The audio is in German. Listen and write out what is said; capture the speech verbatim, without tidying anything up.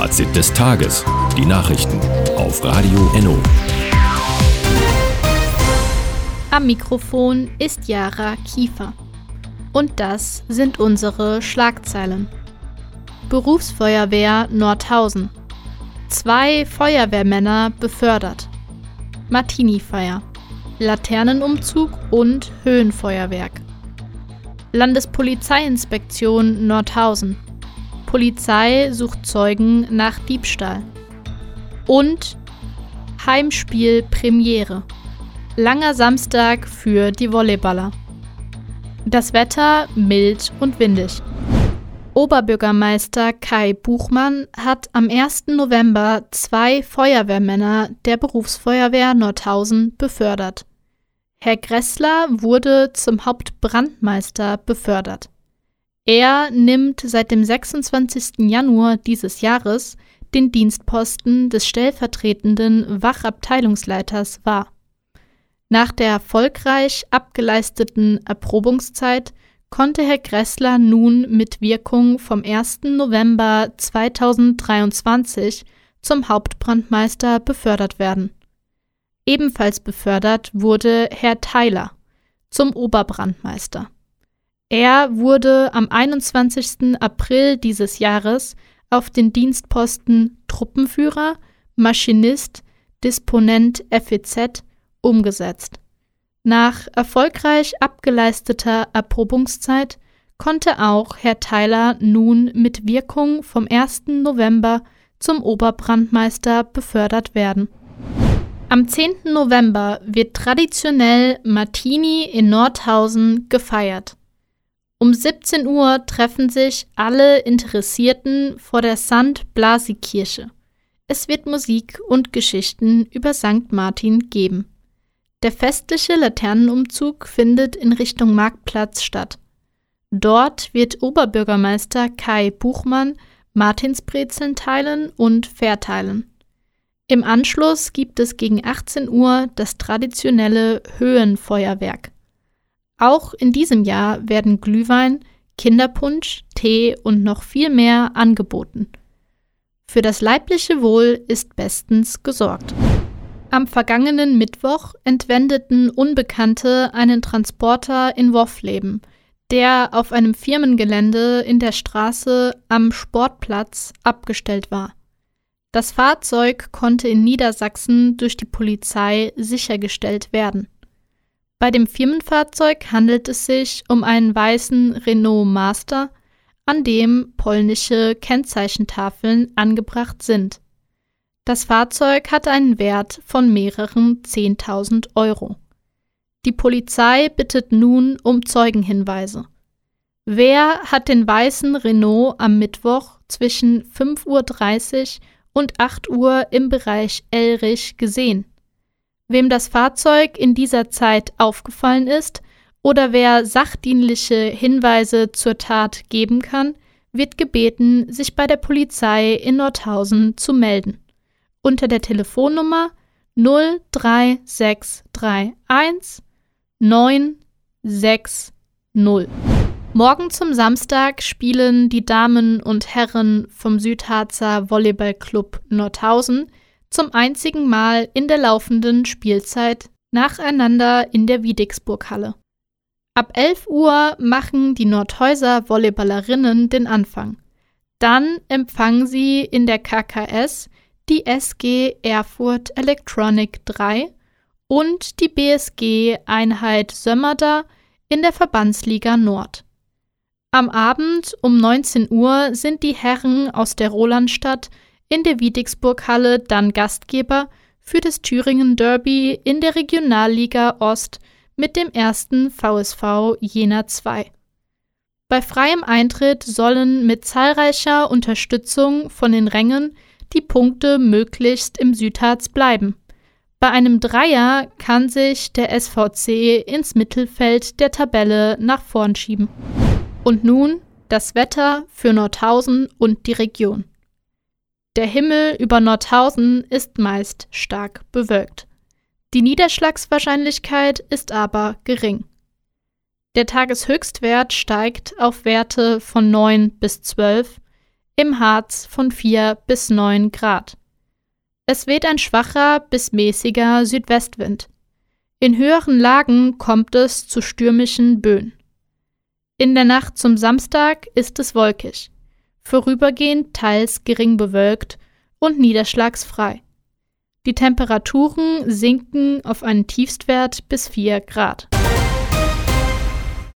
Fazit des Tages. Die Nachrichten auf Radio Enno. Am Mikrofon ist Jara Kiefer. Und das sind unsere Schlagzeilen. Berufsfeuerwehr Nordhausen. Zwei Feuerwehrmänner befördert. Martini-Feier. Laternenumzug und Höhenfeuerwerk. Landespolizeiinspektion Nordhausen. Polizei sucht Zeugen nach Diebstahl. Und Heimspiel Premiere. Langer Samstag für die Volleyballer. Das Wetter mild und windig. Oberbürgermeister Kai Buchmann hat am ersten November zwei Feuerwehrmänner der Berufsfeuerwehr Nordhausen befördert. Herr Gressler wurde zum Hauptbrandmeister befördert. Er nimmt seit dem sechsundzwanzigsten Januar dieses Jahres den Dienstposten des stellvertretenden Wachabteilungsleiters wahr. Nach der erfolgreich abgeleisteten Erprobungszeit konnte Herr Gressler nun mit Wirkung vom ersten November zweitausenddreiundzwanzig zum Hauptbrandmeister befördert werden. Ebenfalls befördert wurde Herr Theiler zum Oberbrandmeister. Er wurde am einundzwanzigsten April dieses Jahres auf den Dienstposten Truppenführer, Maschinist, Disponent F E Z umgesetzt. Nach erfolgreich abgeleisteter Erprobungszeit konnte auch Herr Theiler nun mit Wirkung vom ersten November zum Oberbrandmeister befördert werden. Am zehnten November wird traditionell Martini in Nordhausen gefeiert. Um siebzehn Uhr treffen sich alle Interessierten vor der Sankt Blasi-Kirche. Es wird Musik und Geschichten über Sankt Martin geben. Der festliche Laternenumzug findet in Richtung Marktplatz statt. Dort wird Oberbürgermeister Kai Buchmann Martinsbrezeln teilen und verteilen. Im Anschluss gibt es gegen achtzehn Uhr das traditionelle Höhenfeuerwerk. Auch in diesem Jahr werden Glühwein, Kinderpunsch, Tee und noch viel mehr angeboten. Für das leibliche Wohl ist bestens gesorgt. Am vergangenen Mittwoch entwendeten Unbekannte einen Transporter in Woffleben, der auf einem Firmengelände in der Straße am Sportplatz abgestellt war. Das Fahrzeug konnte in Niedersachsen durch die Polizei sichergestellt werden. Bei dem Firmenfahrzeug handelt es sich um einen weißen Renault Master, an dem polnische Kennzeichentafeln angebracht sind. Das Fahrzeug hat einen Wert von mehreren zehntausend Euro. Die Polizei bittet nun um Zeugenhinweise. Wer hat den weißen Renault am Mittwoch zwischen fünf Uhr dreißig und acht Uhr im Bereich Elrich gesehen? Wem das Fahrzeug in dieser Zeit aufgefallen ist oder wer sachdienliche Hinweise zur Tat geben kann, wird gebeten, sich bei der Polizei in Nordhausen zu melden. Unter der Telefonnummer null drei sechs drei eins neun sechs null. Morgen zum Samstag spielen die Damen und Herren vom Südharzer Volleyballclub Nordhausen zum einzigen Mal in der laufenden Spielzeit nacheinander in der Wiedixburg-Halle. Ab elf Uhr machen die Nordhäuser Volleyballerinnen den Anfang. Dann empfangen sie in der K K S die S G Erfurt Electronic drei und die B S G-Einheit Sömmerda in der Verbandsliga Nord. Am Abend um neunzehn Uhr sind die Herren aus der Rolandstadt in der Wiedixburg-Halle dann Gastgeber für das Thüringen-Derby in der Regionalliga Ost mit dem ersten V S V Jena zwei. Bei freiem Eintritt sollen mit zahlreicher Unterstützung von den Rängen die Punkte möglichst im Südharz bleiben. Bei einem Dreier kann sich der S V C ins Mittelfeld der Tabelle nach vorn schieben. Und nun das Wetter für Nordhausen und die Region. Der Himmel über Nordhausen ist meist stark bewölkt. Die Niederschlagswahrscheinlichkeit ist aber gering. Der Tageshöchstwert steigt auf Werte von neun bis zwölf, im Harz von vier bis neun Grad. Es weht ein schwacher bis mäßiger Südwestwind. In höheren Lagen kommt es zu stürmischen Böen. In der Nacht zum Samstag ist es wolkig, vorübergehend teils gering bewölkt und niederschlagsfrei. Die Temperaturen sinken auf einen Tiefstwert bis vier Grad.